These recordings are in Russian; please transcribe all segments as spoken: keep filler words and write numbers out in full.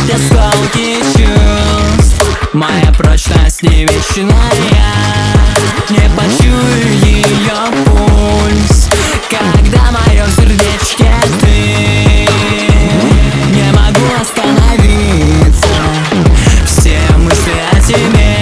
осколки чувств. Моя прочность не вечная, не почую ее пульс. Когда в моем сердечке ты, не могу остановиться. Все мысли о тебе,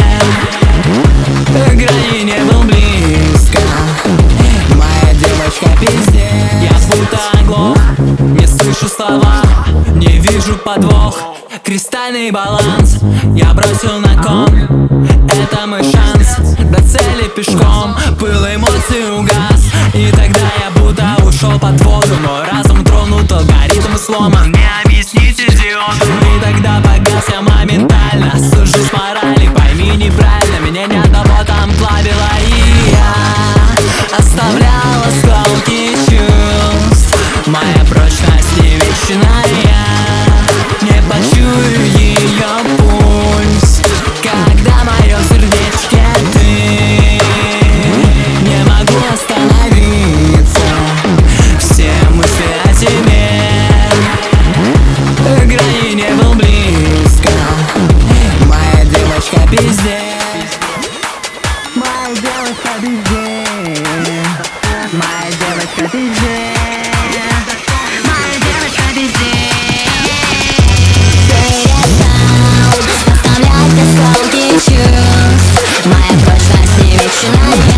грани не был близко. Моя девочка пиздец. Я будто оглох, не слышу слова, не вижу подвох. Кристальный баланс я бросил на кон, это мой шанс до цели пешком. Пыл эмоций угас, и тогда я будто ушел под воду. Мой разум тронут, алгоритм сломан, не объяснить идиоту. И тогда погас я моментально, сужу с морали, пойми неправильно, меня ни одного там плавило. И я оставлял осколки чувств. Моя прочность не вечная, не почую ее пульс. Когда в моем сердечке ты, не могу остановиться. Все мысли о тебе, грани не был близко. Моя девочка пиздец. Моя девочка пиздец. Моя девочка пиздец. Моя девочка пиздец. Оставлять осколки чувств. Моя прочность не вечная.